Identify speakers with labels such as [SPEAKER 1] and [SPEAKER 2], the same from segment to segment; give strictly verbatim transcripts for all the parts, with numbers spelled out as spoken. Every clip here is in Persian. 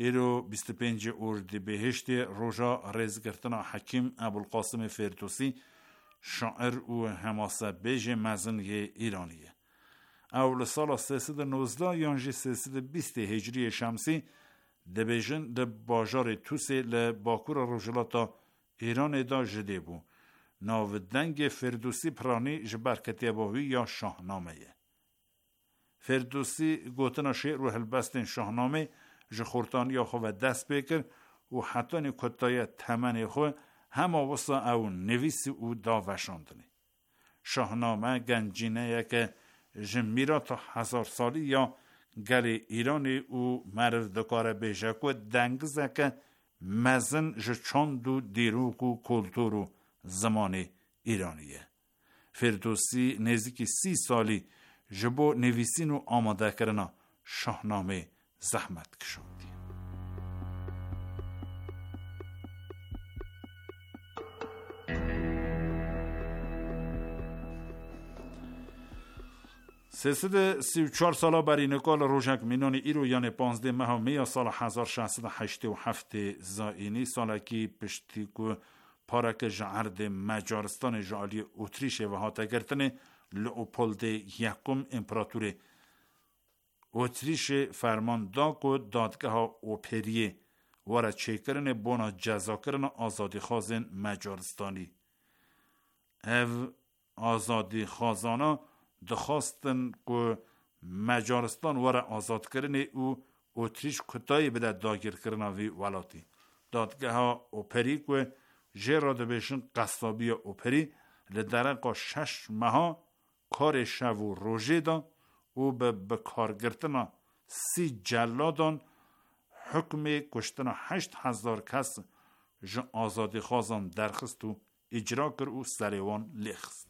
[SPEAKER 1] ایرو بیست و پنج اردیبهشت روژا رزگرتنا حکیم ابوالقاسم فردوسی شاعر و حماسه بیج مزن ایرانیه. اول سال سیصد و نوزده یانجی سیصد و بیست هجری شمسی دبیجن ده باجار توسی لباکور روژلاتا ایران دا جده بو. ناو دنگ فردوسی پرانی جبرکتی باوی یا شاهنامه یه. فردوسی گوتنا شعر و هلبستن شاهنامه جخورتانی خو و دست بکر و حتی نکتای تمنی خو هم آوسا او نویسی او داوشاندنی. شاهنامه گنجینه یک جمیرا تا هزار سالی یا گل ایرانی او مرد دکاره بیشه که دنگزه که مزن جچاند و دیروک و کلتور و زمان ایرانیه. فردوسی نزدیک سی سالی جبو نویسین و آماده کرنا شاهنامه زحمت کشوندی. سیصد سی و چهار سالا بر اینکال روژک مینان ایرو یعنی پانزده ماه می سال هزار و ششصد و هشتاد و هفت زائینی سالکی پشتی که پارک جعرد مجارستان جعالی اتریش و هاتا گرتن لئوپولد یکم امپراتور اتریش فرمان دا که دادگاه اوپریه وارد چیکرن بونا جزا کرن آزادی خازن مجارستانی. او آزادی خازانا دخواستن که مجارستان وارد آزاد کرن او اتریش کتایی بده داگیر کرن وی ولاتی. دادگاه اوپری که جرا دبیشن قصابی اوپری لدرقا شش ماه کار شو و روژه دا او به بکار گرتنا سی جلادان حکم کشتنا هشت هزار کس جا آزادی خوازان درخست و اجرا کر او سریوان لخست.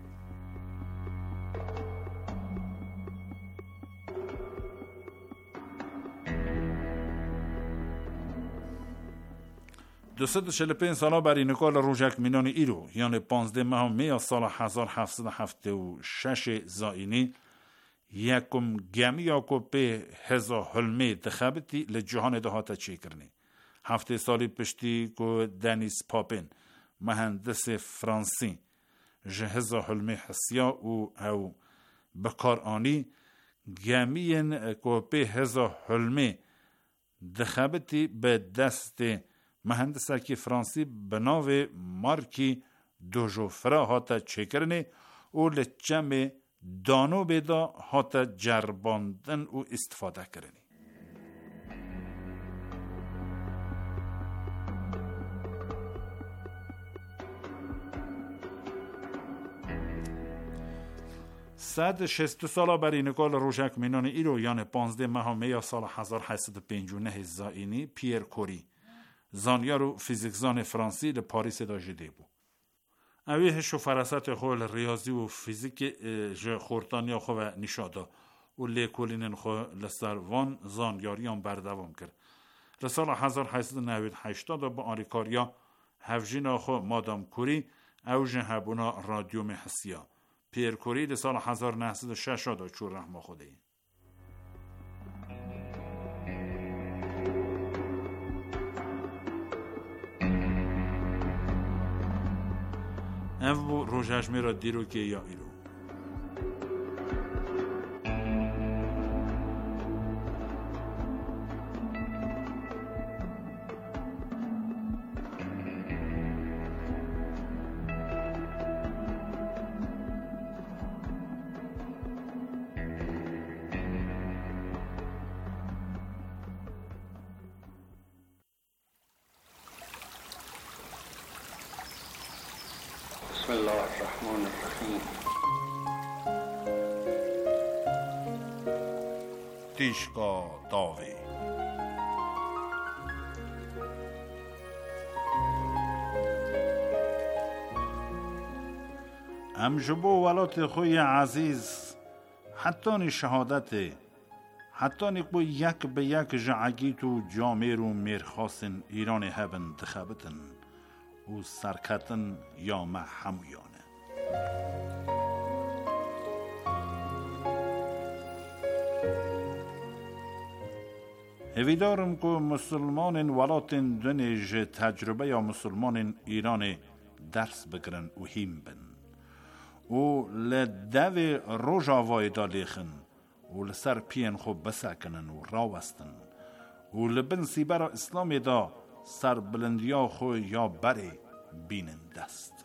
[SPEAKER 1] دویست و چهل و پنج سالا بر اینکال روژک مینان ایرو یعنی پانزده ماه می سال هزار و هفتصد و هفتاد و شش زائینی یکم گمی کو به هزا حلمه دخبتی لجهان دهاتا چی کرنی. هفته سالی پشتی کو دنیس پاپن مهندس فرانسی جهزا حلمه حسیا او او بکار آنی گمین کو به هزا حلمه دخبتی به دست مهندسکی فرانسی بناو مارکی دوژوفرا هاتا چکرنه او لچم دانو بیدا هاتا جرباندن او استفاده کرنی. صد شست سالا بر اینکال روژک مینان ایرو یعنی پانزده ماه می سال هزار و هشتصد و پنجاه و نه زائینی پیر کوری زانیار و فیزیکزان فرانسی در پاریس دا جده بو. اویه شو فراست خو ریاضی و فیزیک ج خورتانیا خو و نشادا و لیکولینن خو لسر وان زانیاریان بردوام کرد. رسال هزار و هشتصد و نود و هشت با آریکاریا هفجینا خو مادام کوری او جهبونا رادیوم حسیا. پیر کوری در سال هزار و نهصد و شش دا چور رحمه خوده ای. او روژش میرا دیرو که یا ایرو.
[SPEAKER 2] بسم الله الرحمن الرحیم.
[SPEAKER 1] تیشکا داوی امجبو ولات خوی عزیز حتی شهادت حتی نکبو یک به یک جعگیت و جامیر و میرخاسن ایران هبن دخبتن و سرکتن یا محمویانه. هویدارم که مسلمان ولاتن دنیج تجربه یا مسلمان ایران درس بگرن و هیم بن و لدو روژا وایدا لیخن و لسر پین خوب بسکنن و راوستن و لبن سیبرا اسلامی دا سر بلندیا خو یا بری بینن دست.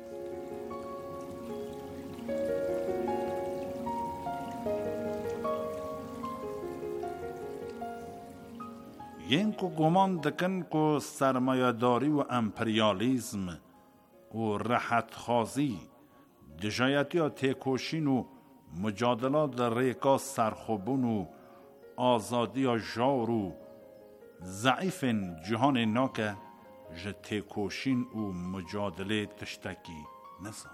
[SPEAKER 1] ین کو گمان دکن کو سرمایه‌داری و امپریالیزم و راحت خازی دجایتی و تکوشین و مجادلات در ریکا سرخوبون و آزادی و جار و ضعیف جهان ناکه جه تکوشین و مجادله تشتکی نزان.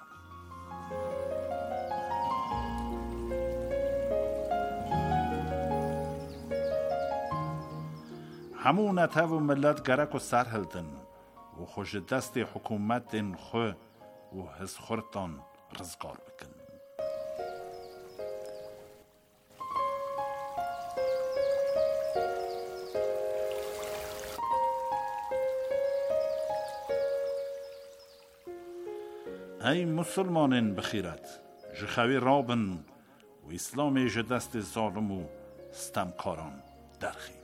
[SPEAKER 1] همون نته و ملت گرک و سر هلدن و خوش دست حکومت خو و حس خورتان رزگار بکن. ای مسلمانین بخیرت جخوی رابن و اسلام جدست ظالم و ستمکاران درخینن.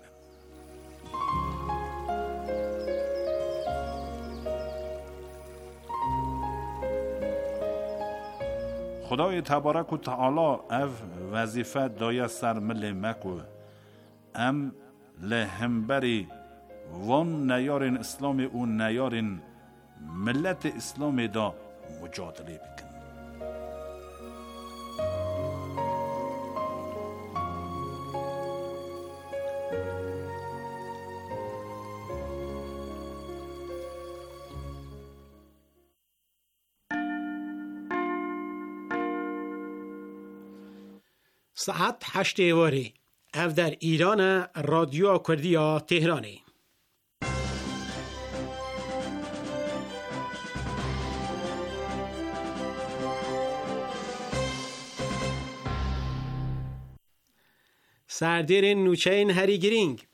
[SPEAKER 1] خدای تبارک و تعالی او وظیفه دایه سر مل مکو ام لهمبری وان نیارین اسلام و نیارین ملت اسلام دا مجادله بکن.
[SPEAKER 3] ساعت هشت واری او در ایران رادیو کردیا تهرانی. سردیر نوچین هری گرینگ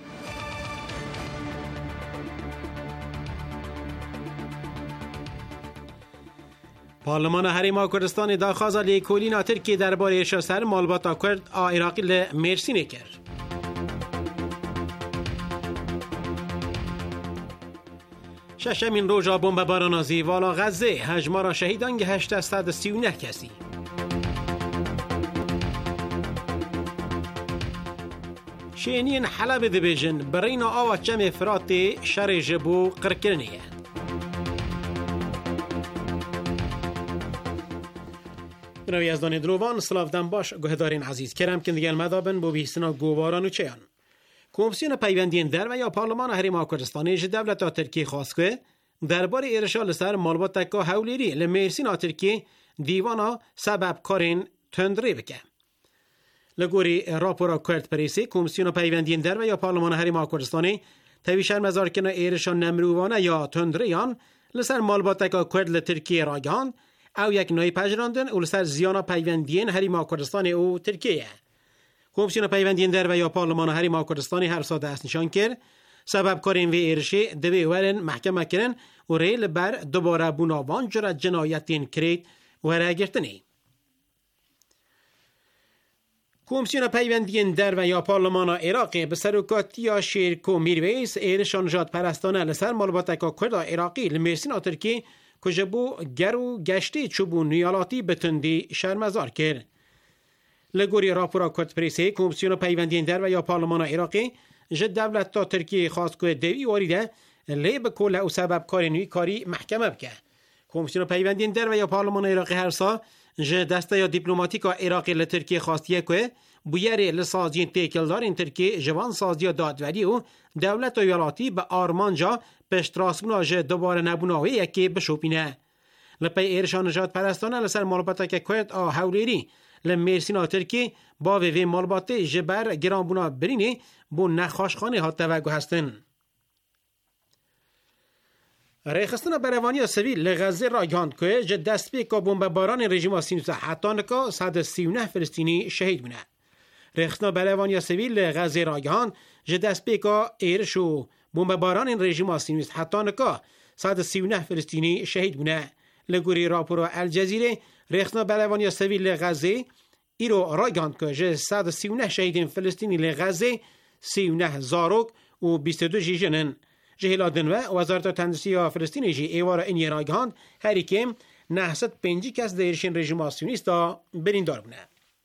[SPEAKER 3] پارلمان هریما کردستان داخواست لیکولی ناتر که درباره شسر مالباتا کرد آ عراقی لمرسینه کرد. ششمین روژا بمب بارانازی والا غزه هجمارا شهیدان هشتصد و سی و نه کسی. شینین حلب دبیجن برین آوا چم فرات شر جبو قرکرنیه. روی از دانی دروان سلافتن باش گهدارین عزیز کرم که دیگه مدابن بو بیستنا گواران و چیان. کمیسیون پیوندین در و یا پارلمان هریما کردستانی ج دولت ترکیه خواست که درباره ارشال سر مالبات تکا حولیری لمرسین ترکیه دیوانا سبب کارین تندری بکه. لگوری راپورا کرد پریسی کمیسیون پیوندین در و یا پارلمان هریما کردستانی تویشر مزارکن ارشال نمروانه یا تندریان لسر مالبات تکا کرد لترکیه راگان او یک نوی پجراندن او لسر زیانا پیوندین هریما کردستان او ترکیه. کمیسیون پیوندین در و یا پارلمان هریما کردستانی هر ساده است نشان کرد سبب کارین و ارشه دوی ورن محکمه کرن و ریل بر دوباره بناوان جرد جنایتین کرید و رگرتنی. کمیسیون پیوندین در و یا پارلمان عراقی به سروکاتی یا شیرکو میرویس ایرشان جات پرستانه لسر مالباتکا کرد عراقی لمرسین ترکی کجبو گرو گشتی چوبو نیالاتی بتندی شرمزار کرد. لگوری راپورا کرد پریسی کمیسیون پیوندین در و یا پارلمان عراقی جد دولت تا ترکیه خواست که دوی واریده لی بکل او سبب کاری نوی کاری محکمه بکه. کمیسیون پیوندین در و یا پارلمان عراقی هر سا جد دسته یا دیپلماتیکا عراقی لترکیه خواستیه که بویری لسازین تیکلدارین ترکیه جوان سازی دادوری و دولت و یالاتی به آرمانجا پشت راسمونا جد دوباره نبوناوی یکی بشوپینه. لپی ایرشان نجات پرستانه لسر مالباتا که کرد آ حولیری لمرسینا ترکی با وی مالباته جبر گران بونا برینی بو نخاشخانه ها توگه هستن. ریخستان بروانی سویل لغزه را گاند که جد دست به که بمب باران رژیم سینوس حتان که صد سی و نه فلسطینی شهید بونه. رخصنا بلوانیا سویل غزه راگهان جه دست پیکا ایرش و بمباران این رژیم سیونیست حتی نکا صد و سی و نه فلسطینی شهید بونه. لگوری راپورو الجزیره رخصنا بلوانیا سویل غزه ایرو راگهان که جه صد و سی و نه شهیدین فلسطینی لغزه سی و نه زاروک و بیست و دو جیجنن. جهیلا دنوه وزارت تندرستی فلسطینی جی ایوارا این راگهان هری که نهصد و پنج کس دیرشین رژیم سیونیستا بریندار بونه.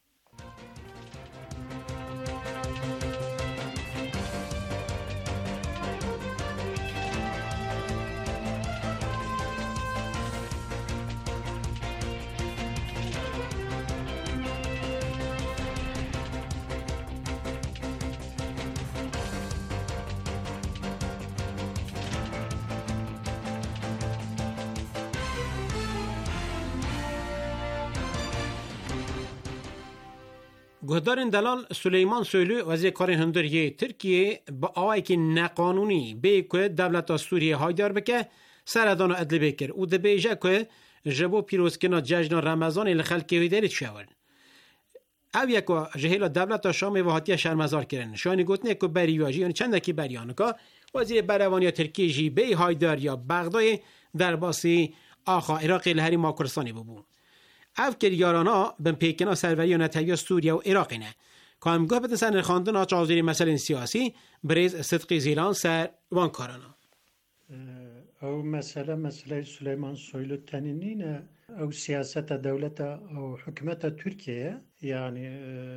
[SPEAKER 3] گهدارن دلال سلیمان سویلو وزیر کار هندری ترکیه با آوائی که نقانونی به که دولت سوریه هایدار بکه سردان و ادل بکر او ده بیجه که جبو پیروزکنا جشن رمضان لخلقی ویدارید شور. او یکو جهیل دولت شام و حاتی شرمزار کرن. شانی گوتنه که بریواجی یعنی چند کی بریانه که وزیر بروانی ترکیه جی به هایدار یا بغدای در باسی آخا عراقی لحری ماکرسانی ببون. او کریارانا بن پیکنا سروری و نتوی سوریه و عراقی نه که همگاه بتن سر نرخاندن آچه آزوری مسئله سیاسی بریز صدقی زیران سر وان کارانا.
[SPEAKER 4] او مسئله مسئله سلیمان سویلو تنینین او سیاست دولت او حکمت ترکیه یعنی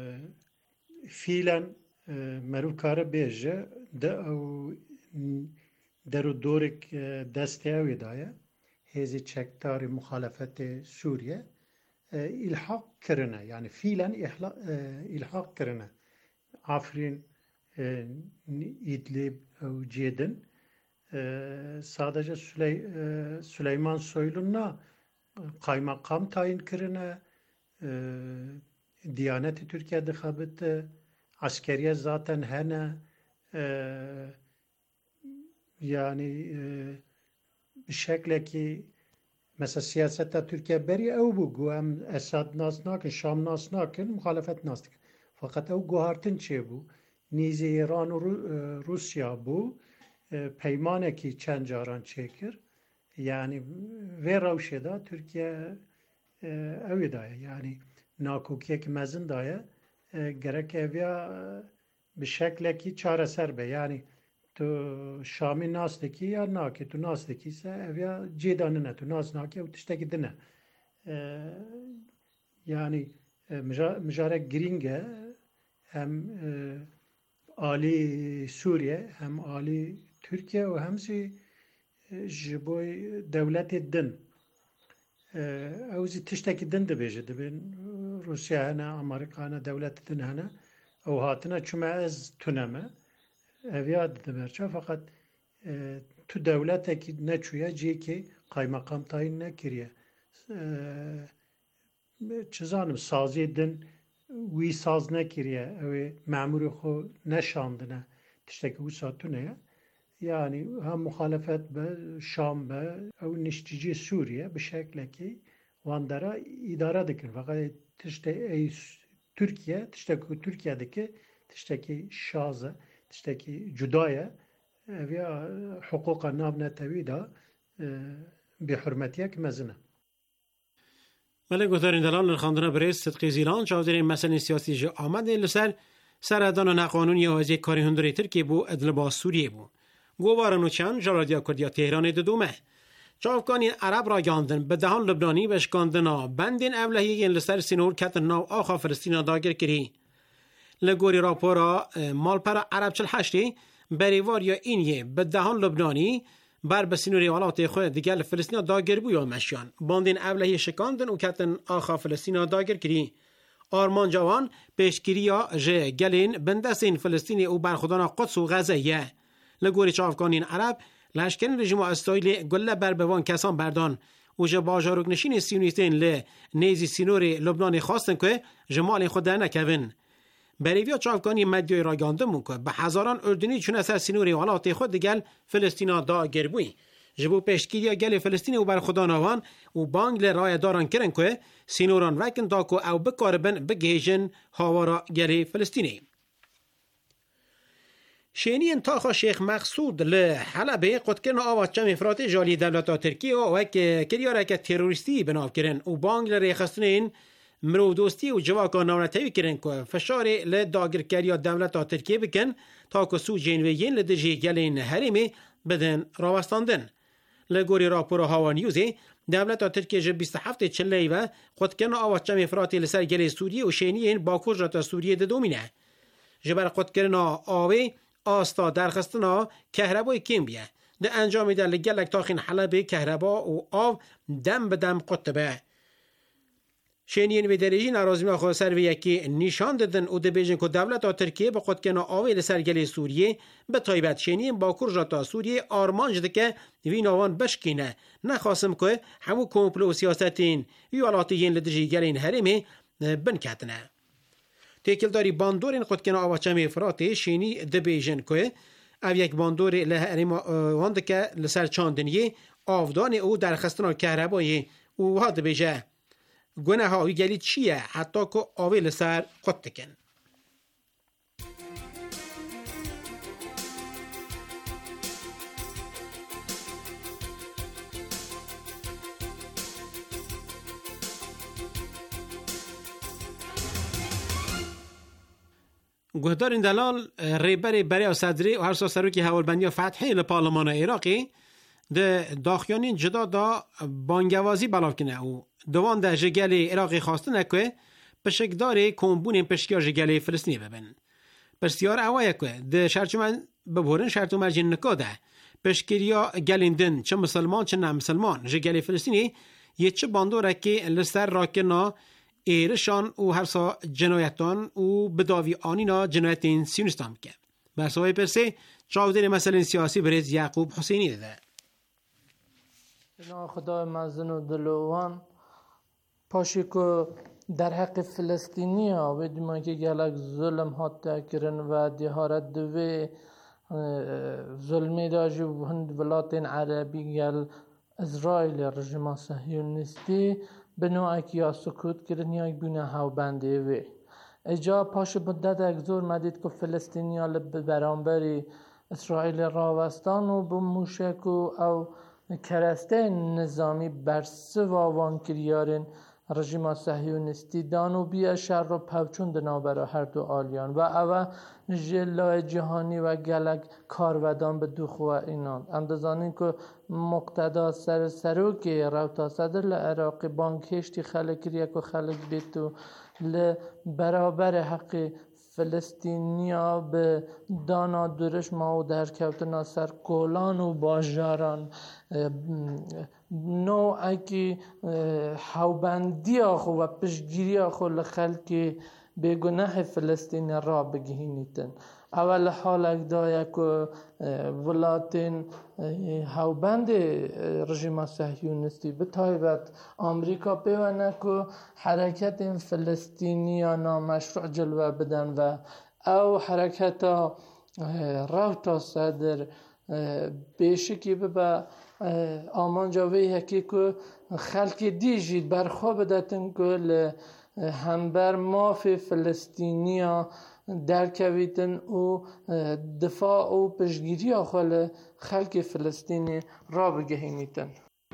[SPEAKER 4] فعلا مرو کار بیجه ده او درو دورک دسته اوی دایه هزی چکتار مخالفت سوریه الحاق کرنه یعنی فعلا الحاق کرنه آفرین ایدلیب و جیدن sadece Süley, Süleyman Soylu'na kaymakam tayin kirine Diyaneti Türkiye'de habite askeriye zaten hene yani bir şekilde ki mesela siyasette Türkiye beri ev bu guam Esad nas nakin Şam nas nakin muhalefet nas nakin fakat ev guhartın çe bu nizi İran و Rusya bu پیمانه کی چند جاران چکر یعنی و روشه دا ترکیه اوی دایه یعنی ناکوکیه که مزن دایه گرک اویا به شکل کی چاره سر به یعنی تو شامی ناس دکی یا ناکی تو ناس دکی سه اویا جیدانه نه تو ناس ناکی و تشتکی دنه yani مجاره گرینگه hem Ali Suriye hem Ali Türkiye ve hemsi jiboy devleti din. Evzi tişteki din de beje de ben Rusya hana Amerika'na devleti din hana o hatına çüme ez tüneme eviyad de berçe fakat tu devleteki ne çuya ki kaymakam tayin ne kiriye. Çizanım sazi din وی ساز نکریه او معمور خو نشاندنه تشتکی او ساتونه یعنی هم مخالفت به شام به او نشتیجی سوریه به شکلی که واندارا اداره دکن فقط تشتی ای ترکیه تشتکی ترکیه'deki تشتکی شازه تشتکی جدایه و حقوق نابنه تویدا به حرمتیه که مزنه
[SPEAKER 3] ملک گذارین دلال نرخاندن بریز صدقی زیران چاودرین مسئله سیاسی جا آمده لسر سردان و نقانونی وزیر کاری هندری ترکیه بو ادلبا سوریه بو گوارن و چند جرادیا کردیا تهران ددومه چاوکانی عرب را گاندن به دهان لبنانی بشکاندنا بندین اولهیگین لسر سینور کتن ناو آخا فلسطین داگر کری لگوری راپورا مالپرا عرب چل هشتی بریوار یا اینیه به دهان لبنانی بر بسینوری ولات خود دیگر فلسطین داگر بو یا مشیان باندین اولهی شکاندن و کتن آخا فلسطین داگر کری آرمان جوان پیشگیریا جه گلین بندسین فلسطینی او برخودان قدس و غزه لگوری چافکانین عرب لشکن رژیم استایل گله بر بوان کسان بردان و جه باجاروک نشین سیونیستین ل نیزی سینوری لبنان خواستن که جمال خود نکوین بریویا چافکانی مدیای راگانده مون که به هزاران اردنی چون اثر سینوری ولات خود دیگر فلسطین داگر بوی جبو پشتگیری گل فلسطین و بر خدا نوان و بانگ لرای داران کرن که سینوران وکن تاکو او بکاربن بگیجن هاوارا گل فلسطینی. شینی انتاخا شیخ مقصود لحلبه قد کرن آوات چم افراد جالی دولتا ترکیه و وک کریاره که تروریستی بناف کرن و بانگ لریخستنین مرو دوستی و جواکا نونتوی کرن که فشار لداگر کریا دولتا ترکیه بکن تاکو سو جنویین لدجی گلین حریمی بدن راوستاندن. لگوری راپور هاوا نیوزی دولتا ترکیه جب بیست و هفت چلی و قد کرن آوات چم افراد لسر گل سوریه و شینیین باکور جاتا سوریه دومینه. جبر قد کرن آوی آستا درخستنا کهربای کم بیه ده انجام ده لگلک تاخین حلب کهربا و آو دم به دم قطبه. شینین به درجی نارازمی خود سر و یکی نشان دادن او ده بیجن که دولت ترکیه به قد کنه آوی لسرگل سوریه به طایبت شینین با کرجاتا سوریه آرمان جده که وی نوان بشکینه نخواستم که همو کمپلو سیاستین ویولاتیین لدجی گلین حریمه بنکتنه. تکلداری باندورین قد کنه آواچم افراطی شینی دبیجن که او یک باندور لحریم وانده که لسر چاندنیه آفدان او درخستنا کهربایی او ها دبیجه گناه هاوی گلی چیه حتی که آوی لسر قد تکن. گهدارین دلال ریبری برای صدری و هر سا سروکی حوالبندی فتحی لپارلمان عراقی ده داخیانین جدا دا بانگوازی بلاف کنه و دوان ده جگل عراقی خواسته نکوه پشکدار کمبون پشکیار جگل فلسطینی ببین. پرسیار اوایه که ده شرچومن ببورن شرطو مرجین نکاده پشکریا گلیندن چه مسلمان چه نه مسلمان جگل فلسطینی یه چه باندوره که لسر راکنا ایرشان و هر سا جنایتان و بداوی آنینا جنایتین سیونستان که برسوهای پرسه چاودر مسئله سیاسی برز یعقوب حسینی ده.
[SPEAKER 5] جناب خدای مزن و دلوان پاشی که در حق فلسطینی ها بدیما که گلک ظلم ها تکرن و دیهارت دوی ظلمی داجی و هند ولاتین عربی گل اسرائیل رژیم صهیونیستی به نوعی که یا سکوت کردن یا بونه هاو بنده وی اجا پاش مدت اگزور مدید که فلسطینی ها برانبری اسرائیل راوستان و به موشک و او کرسته نظامی برسه واوان کریارن رژیم صهیونیستی دانو بیا شر رو پوچون دنابرا هر دو آلیان و او جلای جهانی و گلک کارودان به دو خواه اینان اندازانین که مقتدا سر سرو که روتا صدر لعراق بانک هشتی خلق ریک و خلق بیتو لبرابر حق فلسطینیا به دانا درش ما و در کوتنا سر گولان و باجاران نوعی که حوبندی آخو و پشگیری آخو لخلق بگناه فلسطین را بگهینیتن اول حال اگدایا که ولاتین حوبند رژیم صهیونیستی به طایبت آمریکا پیوانه که حرکت فلسطینی نامشروع جلوه بدن و او حرکت روتا صدر بیشکی به آمان جاوی هکی که خلق دیجید برخواه بدتن که همبر ماف فلسطینی ها در کویتن و دفاع و پشگیری آخال خلق فلسطینی را بگهینیتن.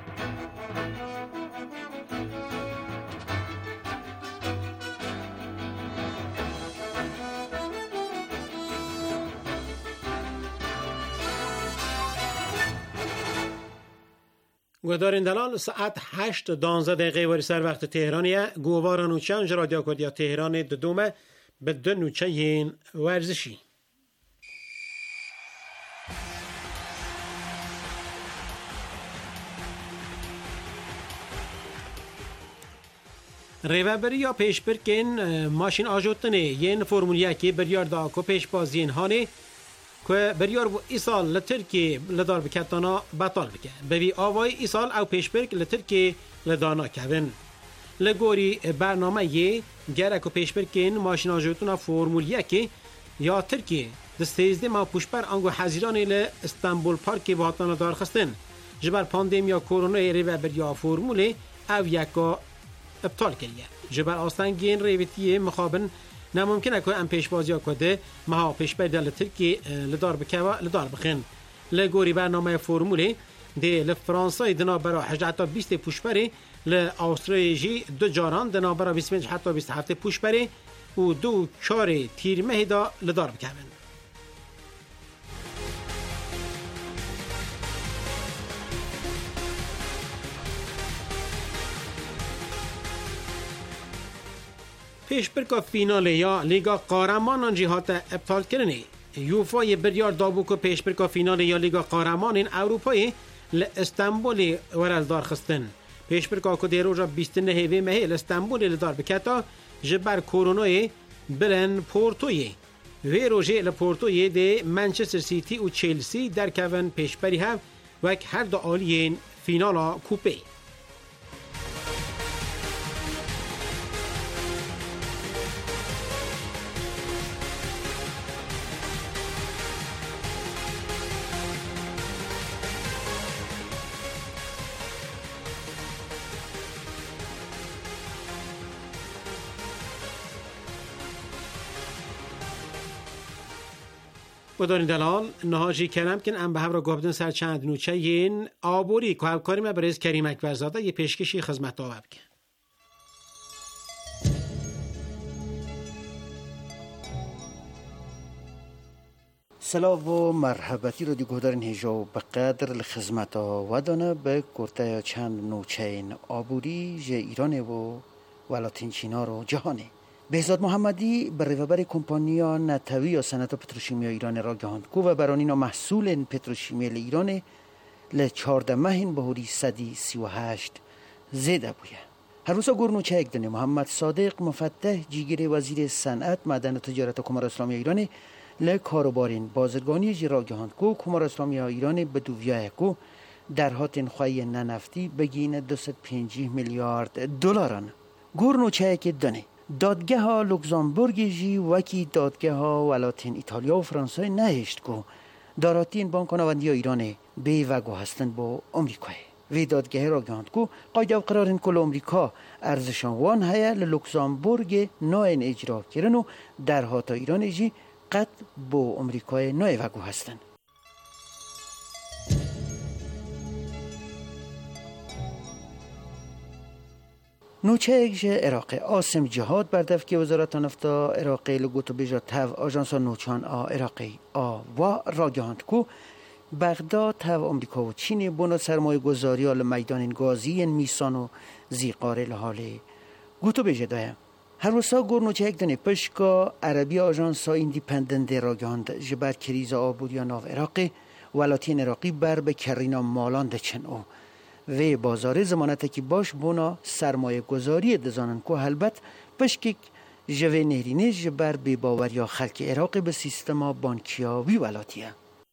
[SPEAKER 3] گودارین دلال ساعت هشت دانزده دقیقه وری سر وقت تهرانیه گوواران و چنج رادیو کردیا تهران ددومه به دو نوچه این ورزشی. ریوبری یا پیش برکن ماشین آجوتنه یین فرمولیه که بریار دا که پیش بازین هانه که بریار و ایسال لترکی لدار بکتانا بطال بکه بوی آوای ایسال او پیش برک لترکی لدانا کهون لگوری برنامه یه گره که پیش برکن ماشین آجوتنا فرمولیه که یا ترکی دستیزده ما پوشبر انگو حزیرانی ل استانبول پارکی باتانا دار خستن جبر پاندمیا کرونا ری و بریا فرموله او یکا ابطال کریه. جبر آستانگین ریویتی مخابن نممکنه که ام پیش بازی کده مها پیش بر دل ترکی لدار بکوا لدار بخن لگوری برنامه فرموله دی لفرانسای دنا برا هجده تا بیست پوشبری ل استرالیا دو جاران دنا برا بیست و پنج حتی بیست و هفت پوشبری و دو چار تیر مهدا لدار بکن. پیش برکا فینال یا لیگا قهرمانان جهات ابطال کردنی یوفای بریار دابو که پیش برکا فینال یا لیگا قهرمانان اروپایی ل استانبول ورز دار خستن. پیش برکا که دیروزا بیست و نه مه ل استانبول ل دار بکتا جبر کورونای برن پورتوی وی روزه ل پورتوی دی منچستر سیتی و چلسی در کون پیش بری هم وک هر دو آلین فینالا کوپه. بدانید دلال نهاجی کرم کن ام به هم را گفتن سر چند نوچه این آبوری که همکاری ما برای کریم اکبرزاده یه پیشکشی خدمت داور بکن.
[SPEAKER 6] سلام و مرحبتی رو دیگه دارین هجا به قدر الخدمت و دانه به کرته چند نوچه این آبوری جه ایرانه و ولاتین چینا رو جهانه. بهزاد محمدی به ریوبر کمپانیا نتوی یا صنعت پتروشیمی ایران را گهاند کو و برانینا محصول پتروشیمی ایران ل چهارده ماهین بهوری صدی سی و هشت زیده بویه. هر روزا گورنوچه یک دنه محمد صادق مفتح جیگر وزیر صنعت معدن و تجارت کمار اسلامی ایران ل کاروبارین بازرگانی جی را گهاند کو کمار اسلامی ایران به دوویه کو در هاتین خواهی ننفتی بگین دویست و پنجاه میلیارد دلاران. گورنوچه یک دنه دادگاه ها لوکزامبورگ جی وکی دادگاه ها ولاتین ایتالیا و فرانسه نهشت کو داراتین بانکانواندی ایران به وگو هستن با امریکای وی دادگاه را گاند کو قاعده و قرارین کل امریکا ارزشان وان هیا لوکزامبورگ ناین اجرا کردن و در هاتا ایران جی قد با امریکای نای وگو هستن. نوچه اگه عراق آسم جهاد بردف که وزارت نفتا عراقی لگوتو بیجا تاو آجانسا نوچان آ عراقی آ و راگهاند کو بغداد تاو امریکا و چین بونا سرمایه گذاری آل میدان گازی میسان و زیقاره لحال گوتو بیجا دایم. هر روزا گورنوچه یک دنه پشکا عربی آجانسا ایندیپندنت راگهاند جبر کریز آبودیا ناو عراقی ولاتین عراقی بر به کرینا مالان دچن او و بازار زمانت که باش بونا سرمایه گذاری دزانن که البت پشکک جوه نهرینه جبر به باوریا خلق عراق به سیستما بانکیاوی ولاتیه.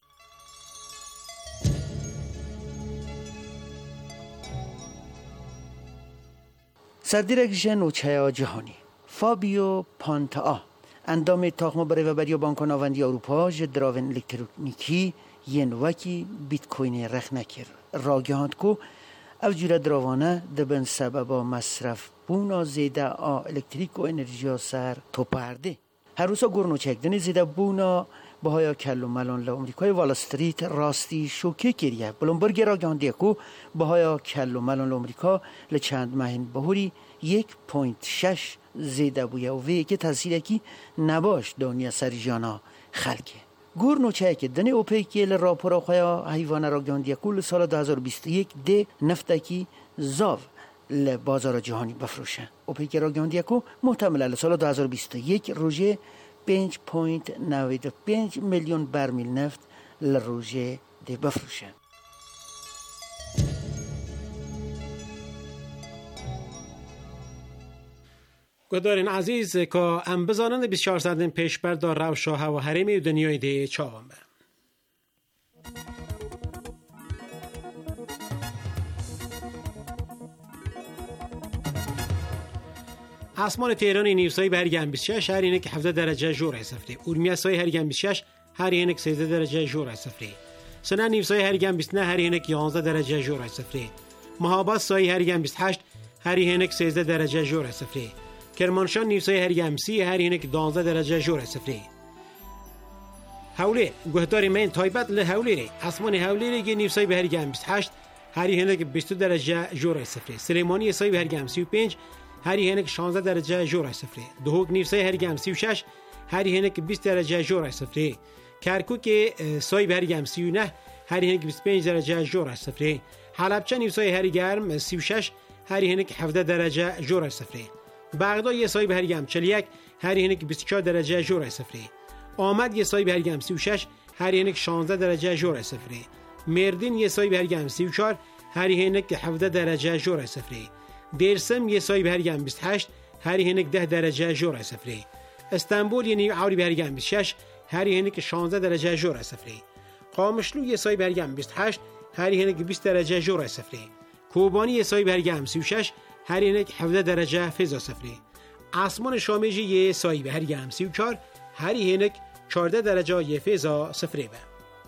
[SPEAKER 6] سردیرک جنوچه جهانی فابیو پانتا اندام تاخم برای و بریا بانکانواندی اروپا جدراون الکترونیکی ین وکی بیت کوین رخ نکر راگهاند کو او جوره دراوانه دبن سببا مصرف بونا زیده آ الکتریک و انرژیا سر تو پرده. هر روزا گورنوچه دنی زیده بونا بهایا کلو ملان لامریکای وال استریت راستی شوکه کریه. بلومبرگ راگهاندی کو بهایا کلو ملان لامریکا لچند ماهین بهوری یک پوینت شش زیده بویه و وی که تاثیر کی نباش دنیا سر جانا خلقه. گورنوچه که دنی اوپیکی ل راپورا خویا حیوان راگهاندی کل سال دو هزار و بیست و یک ده نفتکی زاو ل بازار جهانی بفروشه. اوپیکی راگهاندی کو محتمل ل سال دو هزار و بیست و یک روزه پنج پوینت نود و پنج میلیون برمیل نفت ل روزه ده بفروشه.
[SPEAKER 3] گدارین عزیز که ام بزانند بیست و چهار ساعت پیش بردار رو شاه و حریم دنیای ده چاوام به اسمان تهران نیوسایی به هرگم بیست و شش هر اینک هفده درجه جور سفری اورمیا سای هرگم بیست و شش هر اینک سیزده درجه جور سفری سنن نیفسای هریگم بیست و نه هری هنک یازده درجه جور صفری. مهاباد سایی هریگم بیست و هشت هری هنک سیزده درجه جور صفری. کرمانشاه نیفسای هریگم سی هری هنک دوازده درجه جور صفری. هولیر گهداری من تایبت له هولیری اسمان هولیری که نیفسای به هریگم بیست و هشت هری هنک بیست درجه جور صفری. سلیمانی سایی به هریگم سی و پنج هری هنک شانزده درجه جور صفری. دهوک نیفسای هریگم سی و شش هری هنک بیست درجه جور صفری. کرکوک سایی به هریگم سی و نه هری هنک بیست و پنج درجه جور صفری. حلبچه نیفسای هریگرم سی و شش هری هنک هفده درجه جور صفری. بغداد یه سایی به هریگم چهل و یک هری هنک بیست و چهار درجه جور صفری. آمد یه سایی به هریگم سی و شش هری هنک شانزده درجه جور صفری. مردین یه سایی به هریگم سی و چهار هری هنک هفده درجه جور صفری. دیرسم یه سایی به هریگم بیست و هشت هری هنک ده درجه جور صفری. استانبول یعنی عوری به هریگم بیست و شش هری هنک شانزده درجه جور صفری. قامشلو یه سایی به هریگم بیست و هشت هری هنک بیست درجه جور صفری. کوبانی یه سایی به هریگم سی و شش هری هنک هفده درجه فضا صفری. آسمان شامیجی یه سایی به هریگم سی و چهار هری هنک چهارده درجه یه فضا صفری به.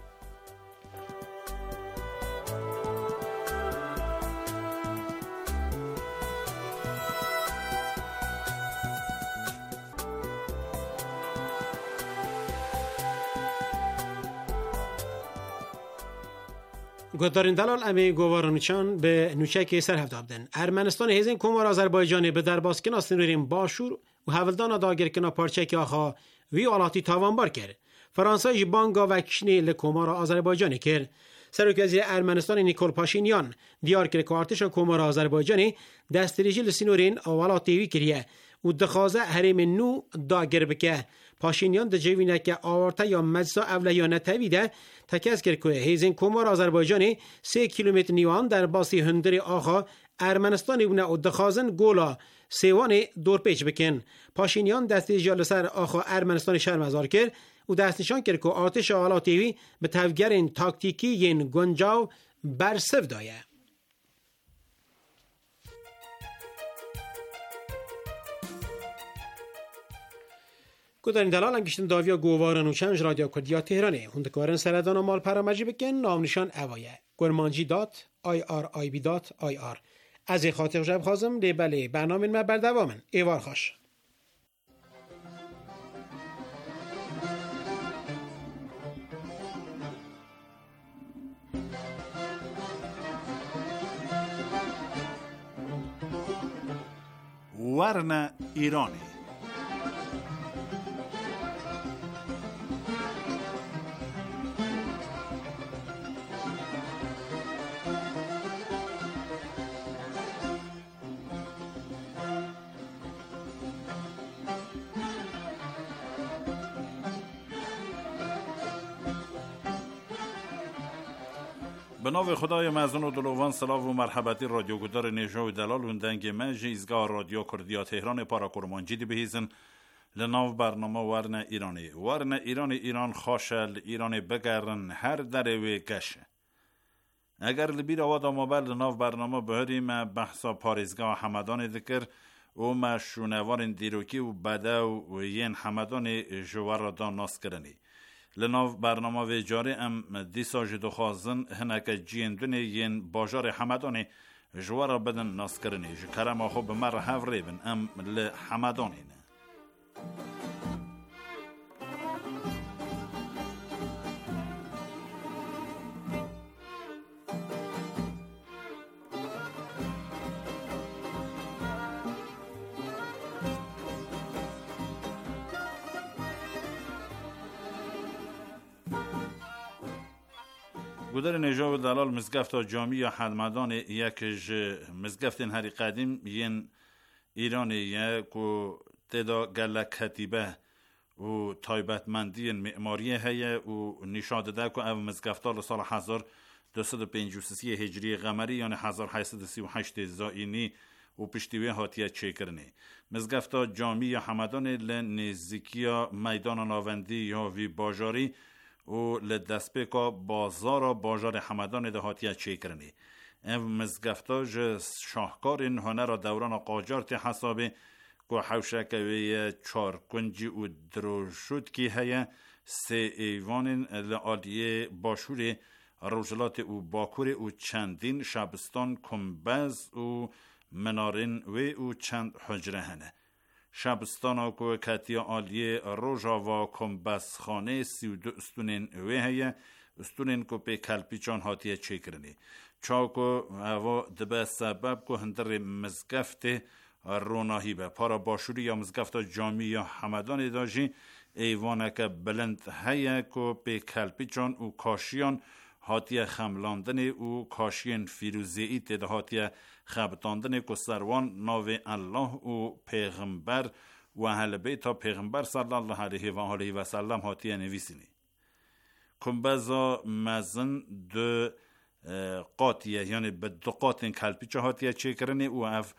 [SPEAKER 3] گودارین دلال امی گوارنچان به نوچک سر هفت آبدن. ارمنستان هزین کمار آذربایجان به درباسکن آستنوریم باشور و هولدان داگر کنا پارچه که آخا وی آلاتی تاوانبار کرد. فرانسه جبانگا و کشنی لکمار آذربایجانی کرد. سرک وزیر ارمنستان نیکول پاشینیان دیار کرد که ارتش کمار آذربایجانی دستریجی لسینورین آوالاتی وی کریه و دخوازه حریم نو داگر بکه. پاشینیان د جوینه که آورتا یا مجزا اولیانه تاویده تکز کرد که هیزین کمار آذربایجانی سه کیلومتر نیوان در باسی هندری آخا ارمنستانی بونه و دخوازن گولا سیوان دور پیچ بکن. پاشینیان دستی جالسر آخا ارمنستان شرمزار کرد و دست نشان کرد که آتش آلاتیوی به تفگرین تاکتیکی ین گنجاو برسف دایه. گودارین دلال هم گشتن داویا گووارن و چنج رادیو کردیا تهرانه هندکارن سردان و مال پرامجی بکن نام نشان اوایه گرمانجی دات آی آر آی بی دات آی آر. از این خاطر جب خازم لیبله برنامه ما بردوامن ایوار خوش.
[SPEAKER 1] ورن ایرانی به نام خدای مزون و دلوان سلام و مرحبتی رادیو گودار نیجا و دلال و دنگ من جیزگاه رادیو کردیا تهران پارا کرمانجی دی بهیزن لناو برنامه ورن ایرانی. ورن ایرانی ایران خاشل ایرانی بگرن هر دروی گشه. اگر لبیر آوادا موبایل لناو برنامه بهریم بحثا پاریزگاه حمدان ذکر و مشونوان دیروکی و بدو و ین حمدان جوار دان ناس کرنی. لناو برنامه و جاری ام دیسا جدو خوازن هنک جیندون ین باجار حمدانی جوار بدن ناس کرنی. جکرم آخو بمر هف ریبن ام لحمدانی نه. گودر نجا و دلال مزگفت جامعی حمدان یک مزگفتین هری قدیم ین ایرانی یک و تدا گلک کتیبه و تایبتمندی معماری هیه و نشان داده که او مزگفتال سال هزار دویست و پنجاه و سه هجری قمری یعنی هزار و هشتصد و سی و هشت زائینی و پشتیوی هاتیه چه کرنی. مزگفتا جامعی حمدان لنزیکیا میدان ناوندی یا وی باجاری و لدسپیکا بازار باجار حمدان دهاتیه چه کرنی. ام مزگفتا شاهکار این هنر دوران قاجار تی حسابه که حوشکوی چار کنجی و دروشود که هیا سه ایوان لعالیه باشور روجلات او باکور او چندین شبستان کمبز او منارین و او چند حجره هنه. شبستان ها که کتیا آلیه روژا و کمبز خانه سی و دو استونین و هیه استونین که به کلپیچان هاتیه چه کرنی. چاکو هوا دبه سبب که هندر مزگفت روناهی به پارا باشوری یا مزگفت جامی یا حمدان داجی ایوانه که بلند هیه که به کلپیچان و کاشیان هاتیه خملاندن و کاشین فیروزی تده هاتیه خبتاندن که سروان ناو الله و پیغمبر و اهل بیت پیغمبر صلی الله علیه و آله و سلم هاتیه نویسینی. کمبزا مزن دو قاطیه یعنی به دو قاطین کلپیچه هاتیه چه کرنی و اف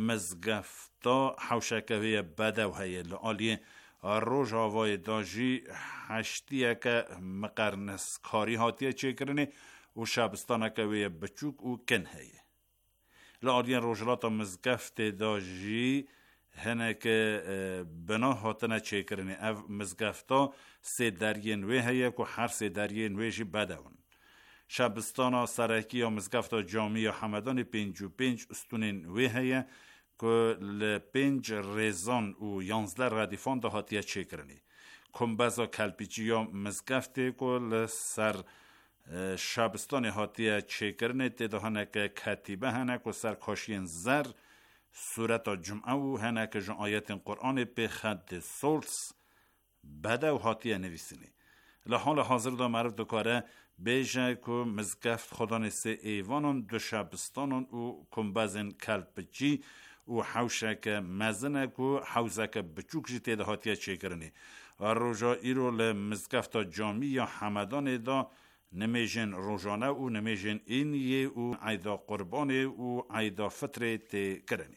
[SPEAKER 1] مزگفتا حوشکوی بدو هیه لعالیه روژ آوای داجی هشتیه که مقرنس کاری هاتیه چه کرنی و شبستانه که وی بچوک و کن هیه لعالیه روژلاتا مزگفت داجی هنه که بنا هاتنه چه کرنی او مزگفتا سه درین وی هیه که هر سه درین ویجی بدون شبستانا سرکی یا مزگفتا جامی یا حمدان پنج و پنج استونین وی هیه که لپنج ریزان و یانزده ردیفان ده هاتیه چه کرنی. کمبزا کلپیچی یا مزگفته که لسر شبستان هاتیه چه کرنی تیده هنه که کتیبه هنه که سر کاشین زر صورت جمعه و هنه که جن آیت قرآن به خد سولس بده و هاتیه نویسینی. لحال حاضر دا معرف دکاره بیجه که مزگفت خدان سه ایوانان دو شبستانان و کمبزن کلپیچی و حوشک مزنک و حوزک بچوک جیته ده هاتیه چه کرنی. روژا ایرو لمزگفتا جامی یا حمدان دا نمیجن روژانه و نمیجن اینیه و عیدا قربانه و عیدا فطره ته کرنی.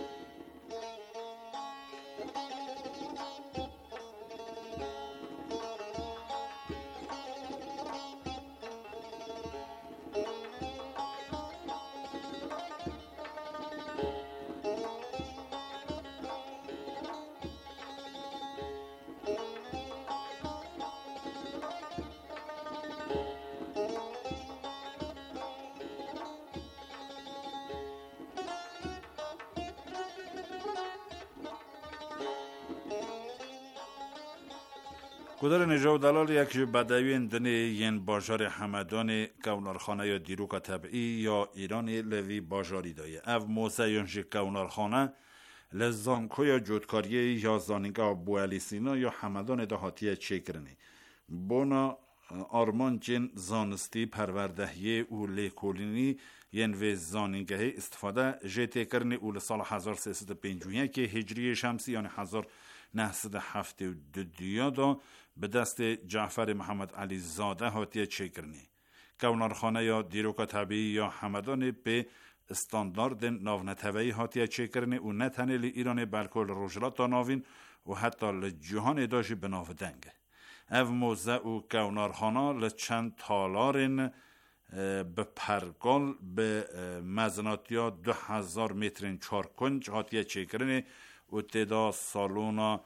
[SPEAKER 1] گذر نجاو دلال یک بدوین دنی ین باجار حمدان کونارخانه یا دیروکا طبعی یا ایران لوی باجاری دایه. او موسه یونجی کونارخانه لزانکو یا جودکاری یا زانینگا بوالی سینا یا حمدان دهاتی چه کرنی. بونا آرمان جن زانستی پروردهیه و لیکولینی ین و زانینگه استفاده جیته کرنی او لسال هزار و سیصد و پنجاه و یک هجری شمسی یعنی هزار و نهصد و هفتاد و دو دیادا به دست جعفر محمد علی زاده هاتیه چه کرنی. کونارخانه یا دیروکا طبیعی یا حمدان به استاندارد ناونتوی هاتیه چه کرنی و نه تنه لی ایران بلکل روجلات ناوین و حتی لجهان داشی به ناو دنگه. او موزه و کونارخانه لچند تالارین به پرگال به مزناتیا دو هزار مترین چار کنج هاتیه چه کرنی و تعداد سالونا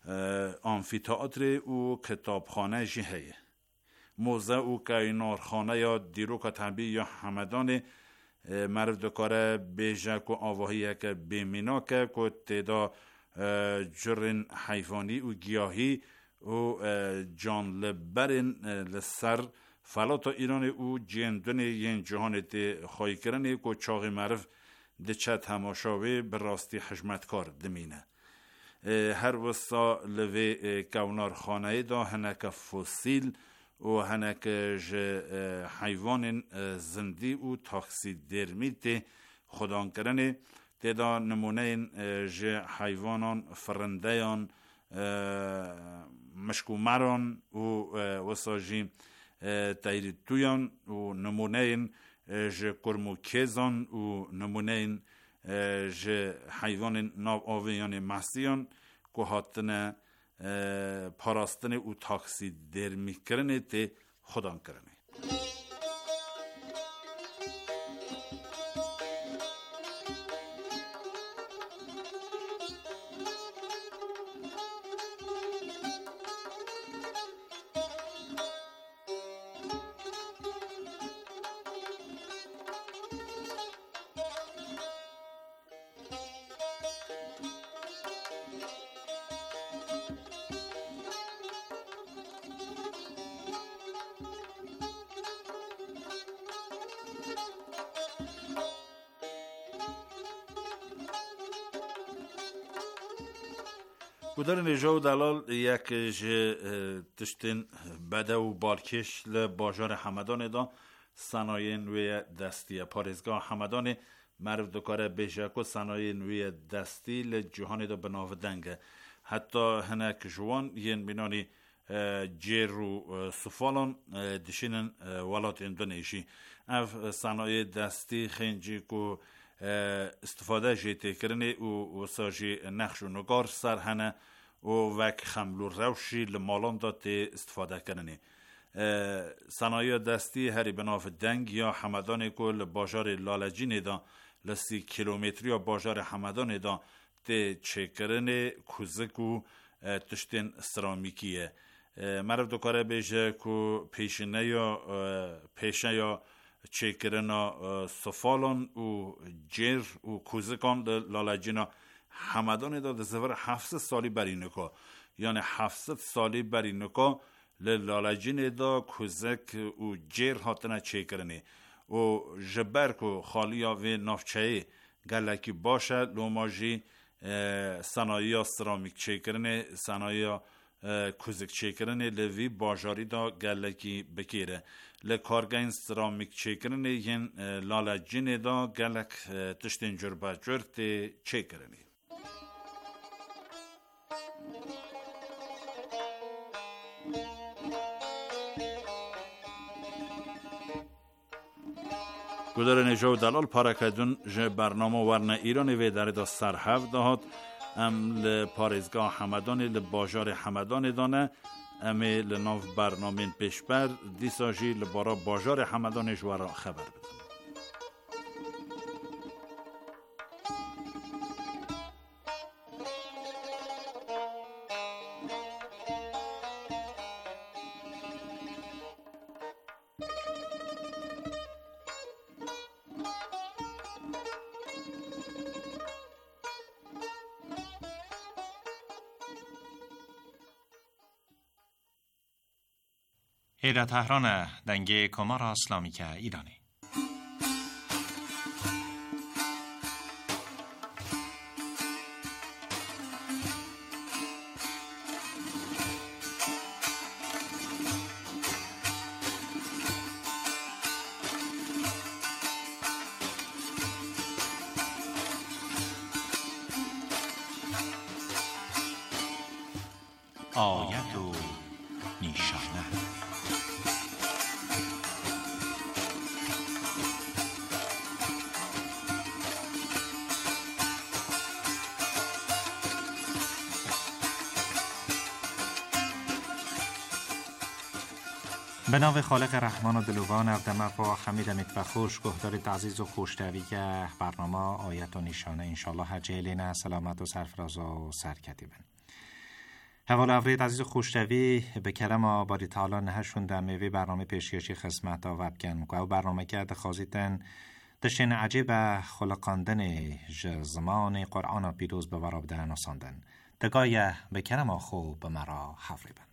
[SPEAKER 1] آمفیتئاتر و کتابخانه جهه موزه و کینارخانه یا دیروکا طبیعی یا حمدان مرد دکاره بیجک و آواهی که بیمینا که تعداد جرن حیوانی و گیاهی و جانلبرن لسر فلات ایران و جندن ین جهان ده خواهی کرنه که چاقی معرف ده چه تماشاوه به راستی حجمتکار دمینه. هر وستا لوی کونارخانه دا هنک فوسیل و هنک حیوان زندی و تاکسی درمیت خدان کرنه تدا نمونه حیوانان فرندهان مشکومران و وساجی تایریتویان و نمونه ج کرموکیزان و نمونه ج حیوان ناو آویان محسیان که هاتن پاراستن و تاکسی درمی کرنه تی خدان کرنه. بودر نجا و دلال یک تشتین بده و بالکش لباجار همدان دا صنایع نوی دستی پارزگاه همدان معروف دکاره بیشک و صنایع نوی دستی لجهان دا بناو دنگه حتی هنک جوان ین بینانی جیر و سفالان دشینن ولات اندونیشی اف صنایع دستی خنجی کو استفاده جیتی کرنی و ساجی نقش و نگار سرهنه و وک خملو روشی لمالان داد استفاده کرنی صنایع دستی هری بناف دنگ یا همدان کل باجار لالجین دا لسی کیلومتری یا باجار همدان دا تی چه کرنی کوزک و تشتین سرامیکیه معرف دو کاره بیشه که پیشنه یا پیشه یا چه کرنا سفالان و جیر و کوزکان لالجینا همدان دا دزور هفتصد سالی برینکا یعنی هفتصد سالی برینکا لالجین دا کوزک و جیر هاتنه چه کرنی و جبر که خالی و نافچه گلکی باشه لوماجی صنایع سرامیک چه کرنی صنایع کوزک چه کرنی لوی باجاری دا گلکی بکیره لکارگین سرامیک چه کرنی ین لالجین دا گلک تشتین جربه جرت چه کرنی گودر نجا و دلال پارکدون جه برنامه ورنه ایران وی در دا سرحف دهات ام لپارزگاه همدان لباجار همدان دانه امی لناف برنامه پیشبر دیساجی لبارا باجار همدان جوارا خبر بدن
[SPEAKER 7] ایران تهران دنگه کمار اسلامی که ایرانی آیت و نیشانه به نام خالق رحمان و دلوان اردمق و حمید امید بخوش گهدارید عزیز و خوشتوی که برنامه آیت و نشانه انشالله هر جهلینه سلامت و سرفراز و سرکتیبن حوال اورید عزیز و خوشتوی به کرم آباری تعالی نهشون در میوی برنامه پیشکشی خدمت و بکن و برنامه که دخوازیتن دشتین عجیب خلقاندن زمان قرآن پیروز به ورابدن و ساندن دگاه به کرم خوب به مرا حفریبن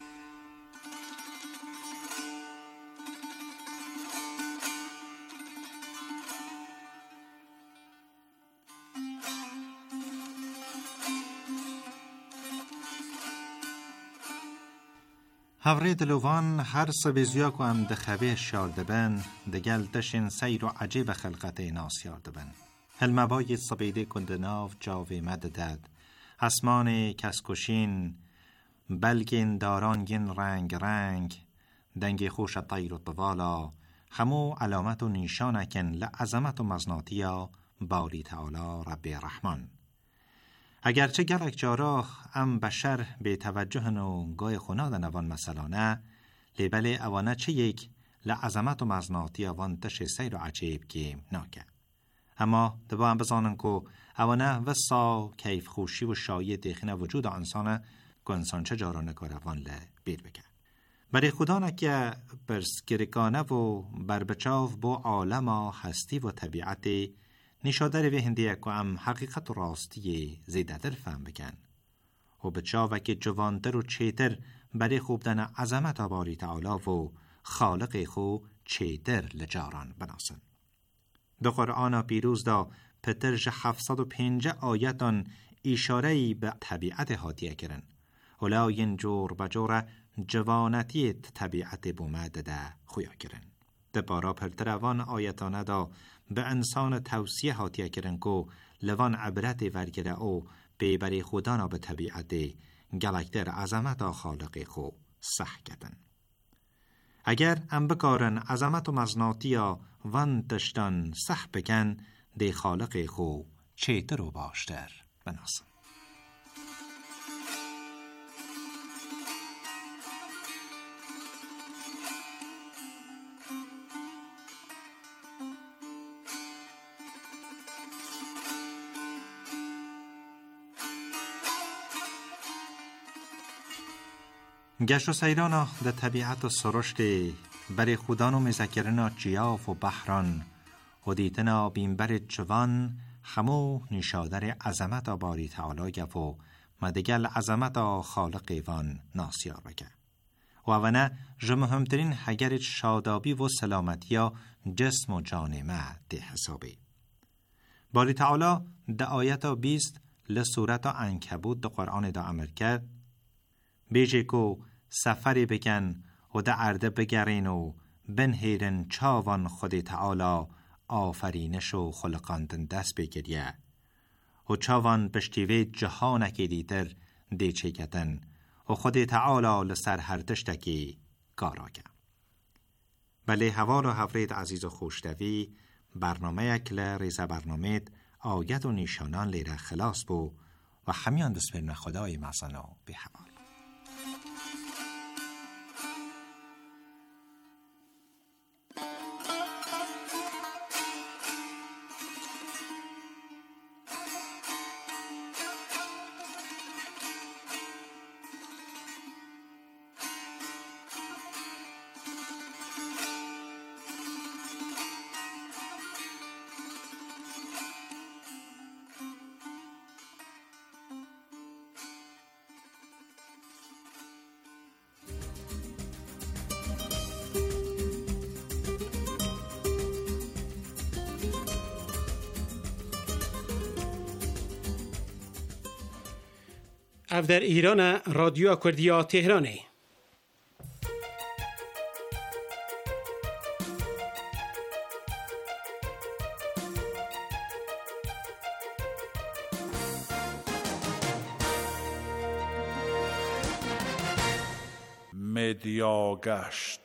[SPEAKER 7] هوری دلوان هر سویزیا که هم دخوه شارده بن دگل دشن سیر و عجیب خلقت ناس یارده بن هل مباید سبیده کندناف جاوی مددد اسمان کسکشین بلگین دارانگین رنگ رنگ دنگ خوش طیر و طوالا همو علامت و نیشانکن لعظمت و مزناتیا باری تعالی رب رحمان اگرچه گلک جارا ام بشر به توجه نو گای خوناد نوان مثلانه لیبل اوانه چه یک لعظمت و مزناتی اوان تش سیر و عجیب که ناکه اما دبا هم بزانن که اوانه وسا کیف خوشی و شایی دیخینه وجود انسانه که انسان چه جارانه که روان لبیر بکن برای خدا نکه برسگرگانه و بربچاو با عالم هستی و طبیعت نشادر به هندیه که هم حقیقت و راستی زیده در فهم بکن و بچاوه که جوانتر و چیتر برای خوبدن عظمت باری تعالی و خالق خو چیتر لجاران بناسن دو قرآن پیروز دا پترج هفتصد و پنجاه آیتان اشاره‌ای به طبیعت هاتیه کرن ولاین جور بجور جوانتی طبیعت بومد ده خویا کرن ده بارا پرتروان آیتانه دا به انسان توصیه هاتیه کرن کو لوان عبرت ورگره او به بری خودانا به طبیعت گلکتر عظمت خالق خو صح کردن. اگر ام بکارن عظمت و مزناتی وان تشتن صح بکن ده خالق خو چیتر و باشتر بناسن. گشت و سیرانا در طبیعت و سرشت بر خودان و مذکرنا جیاف و بحران و دیتنا بینبر جوان خمو نشادر عظمت باری تعالی گف و مدگل عظمت خالق وان ناسیار بگه و اوانه جمهمترین حگر شادابی و سلامتی جسم و جان ما ده حسابی. باری تعالی ده آیت بیست لسورت عنکبوت ده قرآن ده امر کرد بیجه کو سفری بکن و ده عرده بگرین و بنهیرن چاوان خود تعالی آفرینش و خلقاندن دست بگیریه و چاوان پشتیوه جهانکی دیتر دیچه کتن و خود تعالی لسر هر تشتکی کاراگه. بله حوال و حفرید عزیز و خوشتوی برنامه اکل ریزه برنامه آیت و نیشانان لیره خلاص بو و همیان دست خدای مزنو به حوال.
[SPEAKER 3] اف در ایران رادیو کردیا تهرانه.
[SPEAKER 1] مدیا گشت.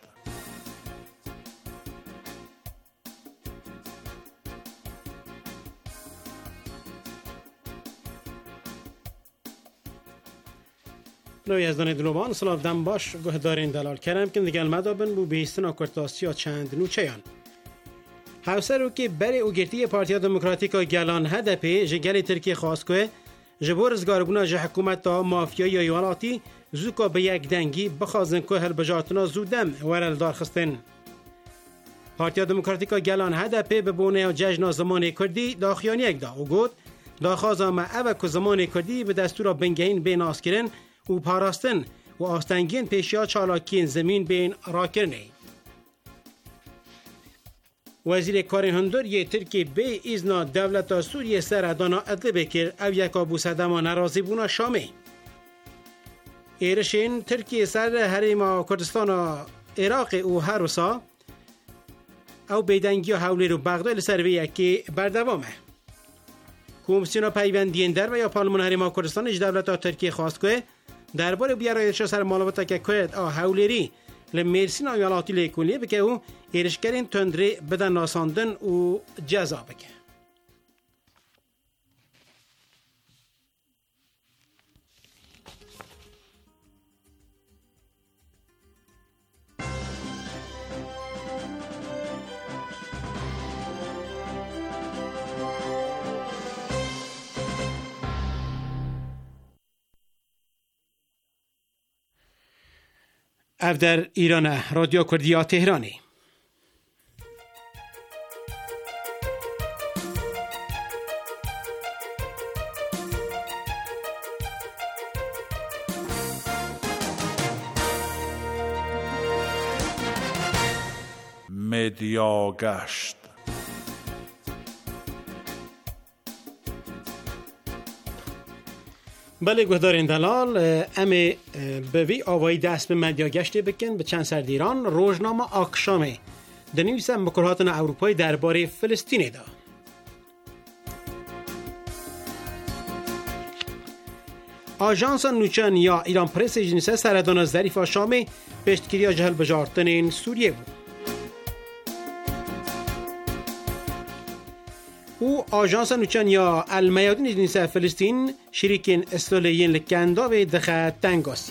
[SPEAKER 3] نوی از دانه دلوان سلاف دم باش گوه دارین دلال کرم که دیگل مدابن بو بیستن آکرتاسیا چند نوچیان. حوصه رو که بری او گرتی پارتیا دموکراتیکا گلان هدپی جگلی ترکی خواست که جبور ازگاربونا جه حکومت تا مافیا یا یوالاتی زوکا به یک دنگی بخوازن که هل بجاتنا زودم ورل دار خستن. پارتیا دموکراتیکا گلان هدپی به بونه جشن زمان کردی داخیانی یک دا و گود داخوازا ما اوه که زمان کردی به دستور بنگهین بین آسکرن و پاراستن و آستنگین پیشیا چالاکین زمین بین راکرنه. وزیر کارین هندوری ترکی به ایزنا دولت سوریه سر ادانا ادله بکر او یکا بو صدما نرازی بونا شامه. ایرشین ترکی سر حریم کردستان عراق و هروسا او بیدنگی و حولی رو بغداد سروی یکی بردوامه. کمیسیون پیوندی در و یا پارلمان حریم کردستان اج دولت ترکیه خواست که درباره بیارایش سر مالوات که کوید آ هولیری لمرسین آیالاتی لیکونی بکه او ایرشکرین تندری بدن ناساندن و جزا بکه. اف در ایران رادیو کردیا تهرانی.
[SPEAKER 1] مدیا گشت.
[SPEAKER 3] بله گهدارین دلال امی به وی آوایی دست به مدیا گشته بکن به چند سردیران روزنامه آکشامه دنویسه مقالهاتن اروپای درباره فلسطین دا. آژانس نوچن یا ایران پرس جنسه سردان ظریف شامه پشتگیری جهل بجارتن سوریه بود. او آژانس نوچن یا المیادین جنسه فلسطین شریکین استولیین لکندا و دخه تنگاسی.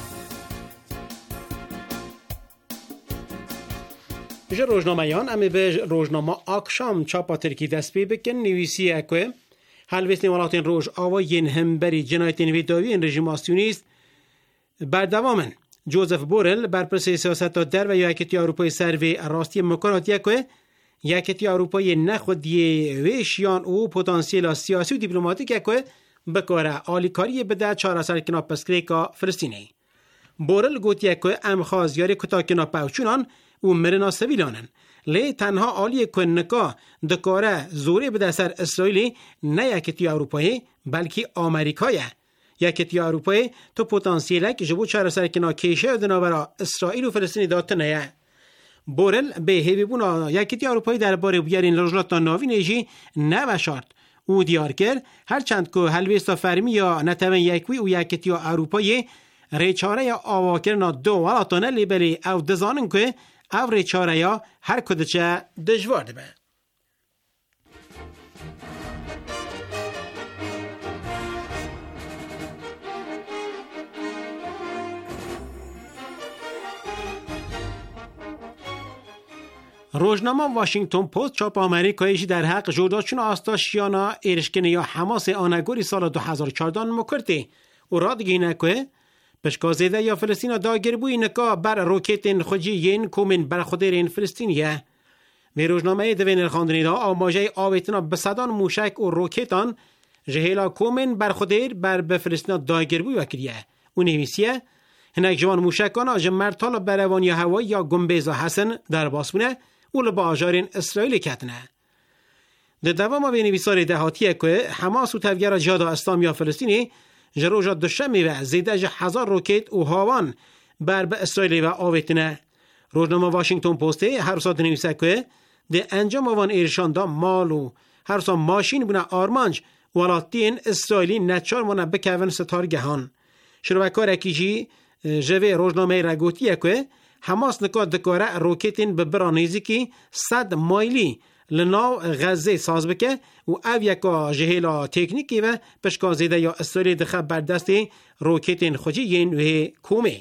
[SPEAKER 3] بجه روزنامه‌یان امی به روزنامه آکشام چاپا ترکی دست پی بکن نویسی اکوه هلویستین ولاتین روز آوائین همبری جنایتین ویداوین رژیم آسیونیست بردوامن. جوزف بورل برپرس سیاست در و یکیتی اروپای سروی راستی مکانات یکوه یکیتی اروپای نخودی ویشیان او پتانسیل سیاسی و دیپلماتیک یکوه بکاره آلیکاری بده چهار سر کنا پسکریکا فلسطینی. بورل گوت یکوه امخواز یاری کتا کنا پاوچونان و مرنا سویلانن. لی تنها آلی کننکا دکاره زوری بده سر اسرائیلی نه یکیتی اروپایی بلکه آمریکایه. یکیتی اروپایی تو پتانسیله که جبو چهار سر کنا کیشه دنابرا اسرائیل و فلسطینی داته نیه. بورل به هیوی بونا یکیتی اروپایی درباره بیارین لجلات ناوی نیجی نوشارد. او دیار کرد هرچند که هلویستا فرمی یا نتوان یکوی و یکیتی اروپایی ریچاره یا آواکرنا دو ولاتانه لیبلی او دزانن که او ریچاره یا هر کدچه دجوارده به. روزنامه واشنگتن پست چاپ آمریکاییش در حق جداشون آستاشیانا ایرشکنی یا حماس آنگوری سال دو هزار و چهارده مکرده و را دیگه نکوه پشکازیده یا فلسطین داگر بوی نکا بر روکیتین خودجی ین کومین بر خودرین فلسطینیه. به روزنامه دوین الخاندنی دا آماجه آویتنا بسدان موشک و روکیتان جهیلا کومین بر خودر بر به فلسطین داگر بوی وکریه. و نویسیه هنک جوان موشکانا جمرتال بروانی هوایی یا گمبیزا حسن در باسمونه و لبا آجارین اسرائیل کتنه. در دوام به نویسار دهاتیه که حماس و تفگیر جهاد اسلامی یا فلسطینی جروجا دوشنبه و زیده هزار روکت و هاوان بر به اسرائیل و آویتنه. روزنامه واشنگتن پسته هر سال نویسه که ده انجام وان ایرشان دا مال و هر سال ماشین بنا آرمانج ولاتین اسرائیلی نچار مونه بکوون ستارگهان. شروع اکیجی جوه روزنامه رگوتیه که حماس نکات دکاره روکتین به برانیزی که صد مایلی لناو غزه ساز بکه و او یکا جهیلا تکنیکی و پشکازیده یا اسرائیل دخب بردست روکتین خوشی ین و کومه.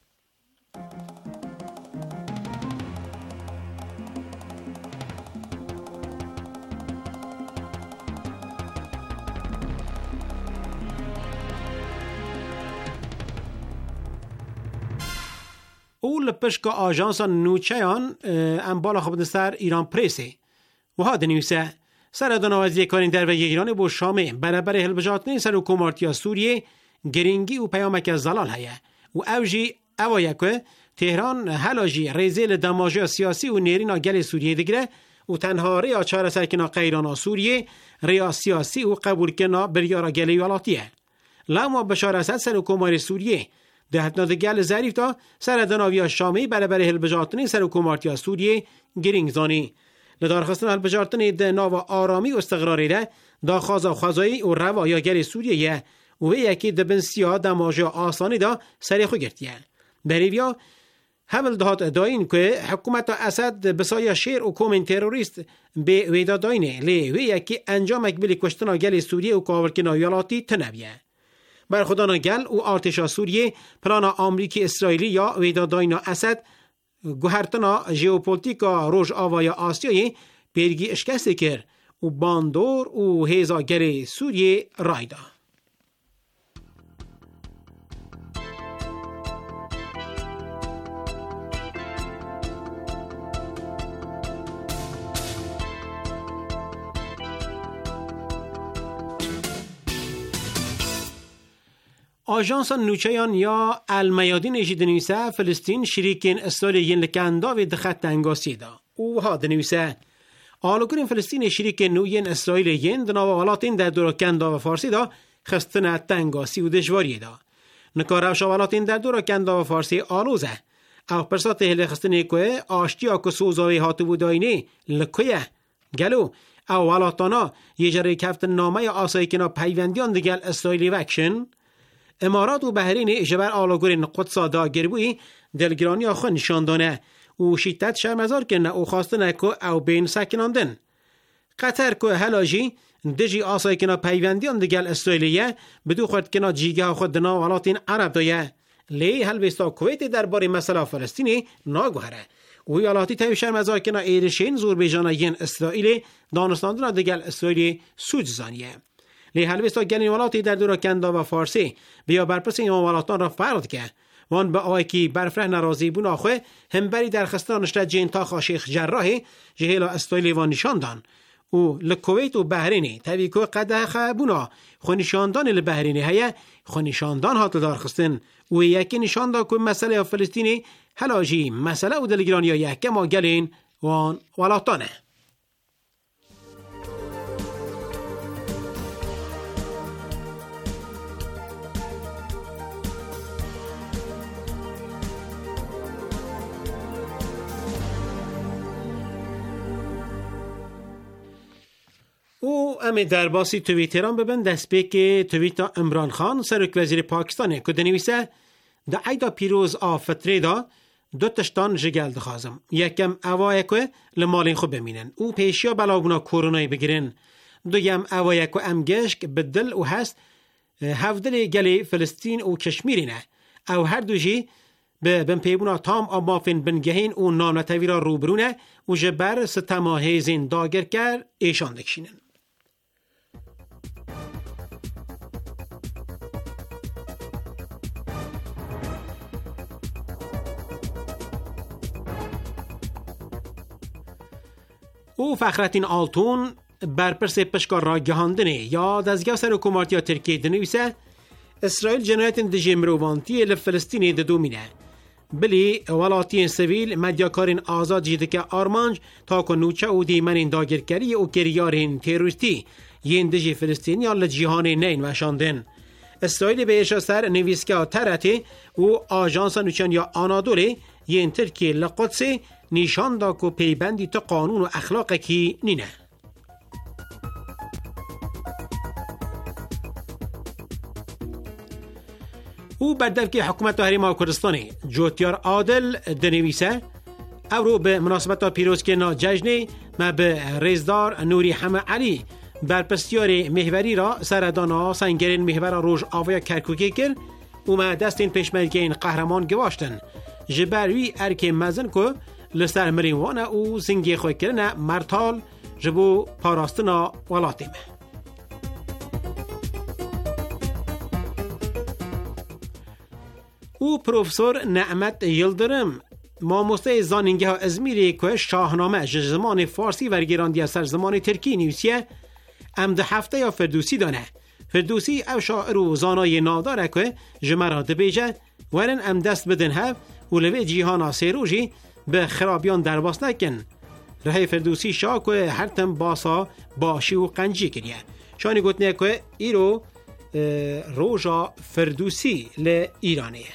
[SPEAKER 3] او لپشک آژانس نوچهان ام بالا خبر سر ایران پرسه و ها دنیوسه سردان آوازی کارین در و ایران با شامه برابر هلبجاتنی سر حکومتی سوریه گرینگی و پیامک زلال هیه و اوجی اوایه که تهران حلاجی ریزیل دماجی سیاسی و نیرینا گل سوریه دیگره و تنها ریا چهار سرکنا قیرانا سوریه ریا سیاسی و قبول کنا بریارا گلی ولاتیه. لما بشار اسد سر حکومت سوریه دهتنا دگل ظریف تا سر دناوی شامی برابر هلبجاتنی سر حکومتی سوریه گرینگ زانی. لدارخواستن هلبجاتنی ده ناو آرامی و استقراری ده دا خوازا خوازایی و روا یا گل سوریه و یکی دبن سیاه دماجی آسانی دا سری خو گرتیه. بریویا همل دهات داین که حکومت اسد بسایا شیر و کومن تروریست به ویدا داینه لی و یکی انجام اکبلی کشتنا گل سوریه و کاورکنا یالاتی تنبیه. بر خدانا گل و آرتشا سوریه پلانا آمریکی اسرائیلی یا ویدا داینا اسد گوهرتنا ژئوپلیتیکا روش آوای آسیایی پیرگی اشکسته کرد و باندور و هیزاگر سوریه رایدا. آژانس نوچهان یا المیادین ایشی دنویسه فلسطین شریکین اسرائیلین لکندا و دخت تنگاسی دا. او ها دنویسه آلوگرین فلسطین شریکین نوین اسرائیلین دناو ولاتین در دورکندا و فارسی دا خستنه تنگاسی و دجواری دا. نکاره شوالاتین در دورا کندا و فارسی آلوزه. او پرسات هل خستنه که آشتیا که سوزاوی هاتو بوداینه لکویه. گلو او ولاتانا یه جره کفت نامه آسایی کنا پیوندیان دگل اسرائیلی وکشن. امارات و بحرین جبر آلاگورین قدسا دا گربوی دلگرانی آخوا نشاندانه و شیطت شرمزار کنه او خواستنه که او بین سکناندن. قطر که هلاجی دجی آسای کنا پیوندیان دگل اسرائیلیه بدو خود کنا جیگه خود دنا ولاتین عرب دایه. لی هلوستا کویت درباره مسئله فلسطینی ناگوهره. و یالاتی تایو شرمزار کنا ایرشین زور بیجانه ین اسرائیل دانستاندنا دگل اسرائیلی سوج زانیه. لی هلوستا گلین ولاتی در دورا کندا و فارسی بیا برپرس این ولاتان را فرد که وان به آی کی برفره نرازی بون آخوه هم بری در خستانشت جین تا خاشیخ جراحی جهیلا اسرائیلی وان نشاندان و لکویت و بحرینی تاوی که قده خبونا خونشاندان لبحرینی هیا خونشاندان هات دار خستن و یکی نشاندا که مسئله فلسطینی هلاجی مسئله او دلگرانی ها یکی ما گلین وان ولاتانه. او امی در باسی تویتران ببین دست به که تویتا عمران خان سرک وزیر پاکستانه که دنویسه دا عیدا پیروز آفتره دا دو تشتان جگل دخوازم یکم اوایه که لمالین خوب بمینن او پیشیا بلابونا کورونای بگیرن دویم اوایه که امگشک بدل و هست هفدل گلی فلسطین و کشمیرینه او هر دو جی به بن پیبونا تام آمافین بنگهین و نامنتویرا روبرونه و جبر ستماهیزین داگر کر ایشان دکشینن. او فخرتین آلتون برپرس پشکار را گهاندنه یا دزگاه سر حکوماتی ترکیه دنویسه اسرائیل جنایت دجی مروانتی لفلسطینی ددومینه بلی ولاتی سویل مدیاکارین آزاد جیده که آرمانج تا کنوچه او دیمنین داگرکری و کریارین تیروریستی ین دجی فلسطینی یا لجیهان نین وشاندن. اسرائیل به اشا سر نویسکه ترتی و آژانس نوچان یا آنادولی ین ترکیه لقدسی نشان دا که پیبندی تا قانون و اخلاق کی نینه. او بردف که حکومت هریما کردستانی جوتیار عادل دنویسه او رو به مناسبت پیروز که نا جشنی ما به ریزدار نوری حمه علی برپستیار محوری را سردانا سنگرین محور روش آویا کرکوکی کرد و ما دستین پیشمرگین قهرمان گواشتن جبروی ارک مزن که لسر مریوانه او زنگی خوی کرنه مرتال جبو پاراستنا ولاتیمه. او پروفسور نعمت یلدرم ماموسته زانینگه ها ازمیری که شاهنامه زمان فارسی ورگیراندی سر زمان ترکی نیوسیه ام ده هفته یا فردوسی دانه. فردوسی او شاعر و زانای ناداره که جمرات بیجه ورن ام دست بدن هف و لوی جیهانا سیروجی به خرابیان درباس نکن. رهی فردوسی شا که هر تم باسا باشی و قنجی کریه. شانی گوتنه که ایرو روژا فردوسی ل ایرانیه.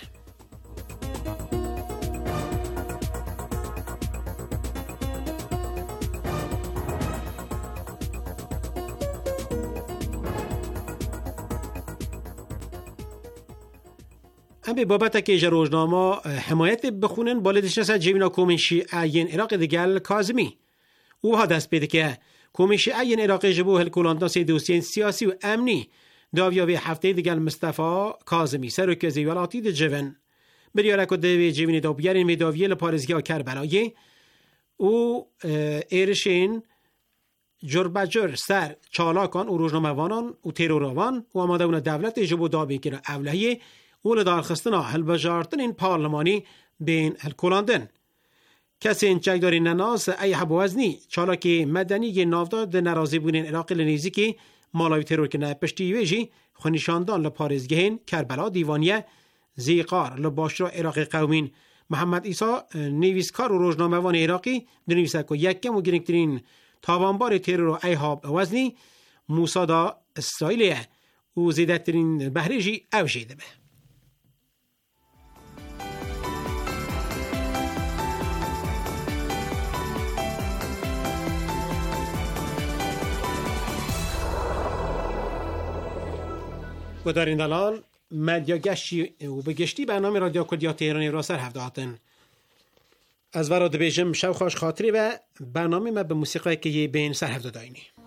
[SPEAKER 3] ام به بابت که اجا روزنامه حمایت بخونن بالدش نسا جیوینا کومنشی این عراق دیگل کازمی. او ها دست بیده که کومنشی این عراق جبو هلکولانداس دوسیین سیاسی و امنی داویاوی هفته دیگل مصطفی کازمی سر و که زیوالاتی ده جوین بریاره که دوی جیوین دو بیارین میداویه لپارزگی ها کربلایی او ایرشین جربجر سر چالاکان و روزنامه وانان و تیروروان و آماده اون دولت جبو دابی که اولهی اول دارخستنا هلبجارتن این پارلمانی بین هلکولاندن. کسی این چگداری نناس ای حبوزنی چالا که مدنی نافداد نرازی بونین عراق لنیزی که مالاوی ترور که نپشتی ویجی خونیشاندان لپارزگهین کربلا دیوانیه زیقار لباشرا عراق قومین محمد ایسا نویسکار و روزنامه‌وان عراقی دنویسه که یکم و گرنگترین تاوانبار ترور ای حبوزنی موسادا اسرائیلیه و زیدترین بهرهجی او جیده به. گدارین دلال مدیا گشتی و به گشتی برنامه رادیو کردیا تهرانی را سر هفته هاتن. از وراد بیجم شو خوش خاطری و برنامه ما به موسیقی که یه بین سر هفته داینی.